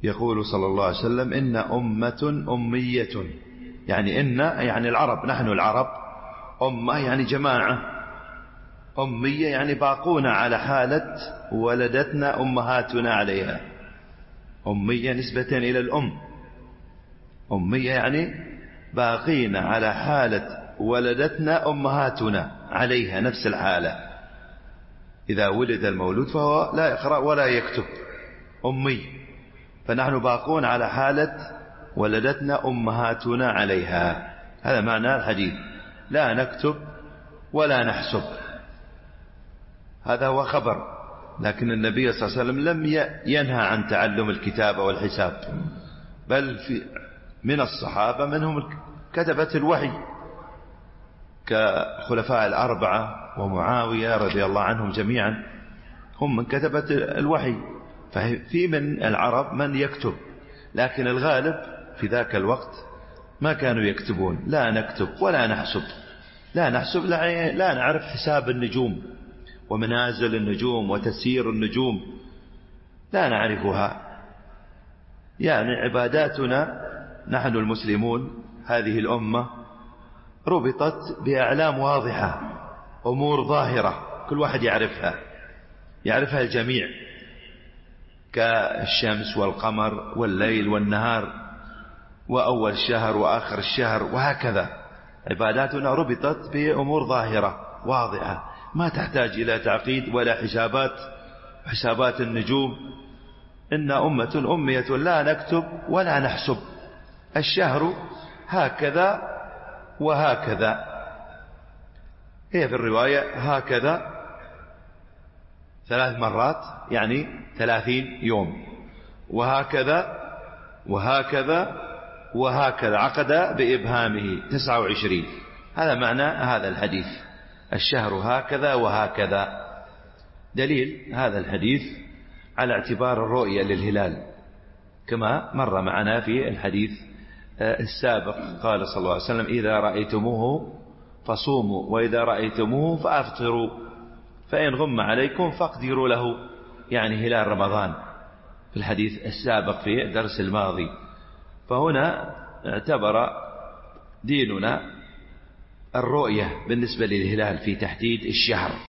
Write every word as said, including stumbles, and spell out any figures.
يقول صلى الله عليه وسلم: إن أمة أمية، يعني إن يعني العرب، نحن العرب، أمة يعني جماعة، أمية يعني باقون على حالة ولدتنا أمهاتنا عليها. أمية نسبة إلى الأم، أمية يعني باقين على حالة ولدتنا أمهاتنا عليها، نفس الحالة. إذا ولد المولود فهو لا يقرأ ولا يكتب، أمي، فنحن باقون على حالة ولدتنا أمهاتنا عليها. هذا معنى الحديث: لا نكتب ولا نحسب. هذا هو خبر، لكن النبي صلى الله عليه وسلم لم ينهى عن تعلم الكتابة والحساب، بل في من الصحابة منهم كتبة الوحي كخلفاء الأربعة ومعاوية رضي الله عنهم جميعا، هم من كتبة الوحي. ففي من العرب من يكتب، لكن الغالب في ذاك الوقت ما كانوا يكتبون. لا نكتب ولا نحسب، لا نحسب لا نعرف حساب النجوم ومنازل النجوم وتسير النجوم، لا نعرفها. يعني عباداتنا نحن المسلمون، هذه الأمة ربطت بأعلام واضحة، أمور ظاهرة كل واحد يعرفها، يعرفها الجميع، كالشمس والقمر والليل والنهار وأول الشهر وآخر الشهر، وهكذا. عباداتنا ربطت بأمور ظاهرة واضحة ما تحتاج إلى تعقيد ولا حسابات حسابات النجوم. إن أمة أمية لا نكتب ولا نحسب، الشهر هكذا وهكذا، هي في الرواية هكذا ثلاث مرات يعني ثلاثين يوم، وهكذا وهكذا وهكذا، عقد بإبهامه تسعة وعشرين. هذا معنى هذا الحديث: الشهر هكذا وهكذا. دليل هذا الحديث على اعتبار الرؤية للهلال، كما مر معنا في الحديث السابق. قال صلى الله عليه وسلم: إذا رأيتموه فصوموا، وإذا رأيتموه فأفطروا، فإن غم عليكم فاقدروا له، يعني هلال رمضان، في الحديث السابق في الدرس الماضي. فهنا اعتبر ديننا الرؤية بالنسبة للهلال في تحديد الشهر.